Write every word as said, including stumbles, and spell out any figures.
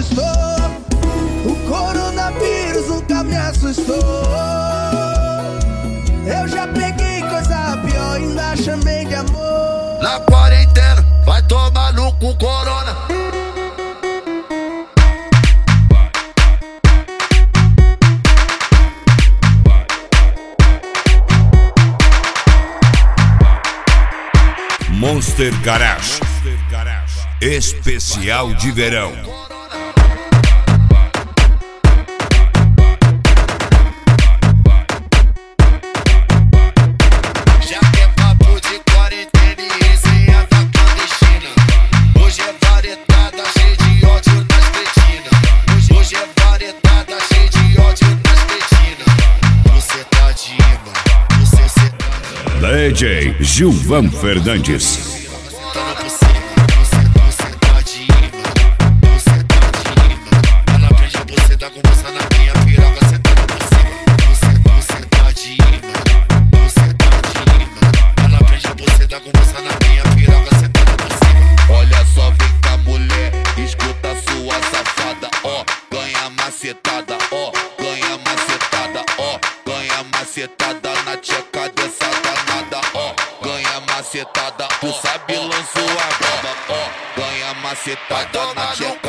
assustou. O coronavírus nunca me assustou. Eu já peguei coisa pior, ainda chamei de amor. Na quarentena, vai tomar no cu corona. Monster Garage, especial de verão. Já que é papo de quarentena e resenha da clandestina, hoje é varetada cheia de ódio nas cretinas. Hoje é varetada cheia de ódio nas cretinas. Você tá de imã, você se D J Gilvan Fernandes. Olha só, vem cá, mulher, escuta sua safada, ó, ganha macetada, ó, ganha macetada, ó, ganha macetada na tcheca dessa danada, ó, ganha macetada, tu sabe lançou a braba, ó, ganha macetada na tcheca.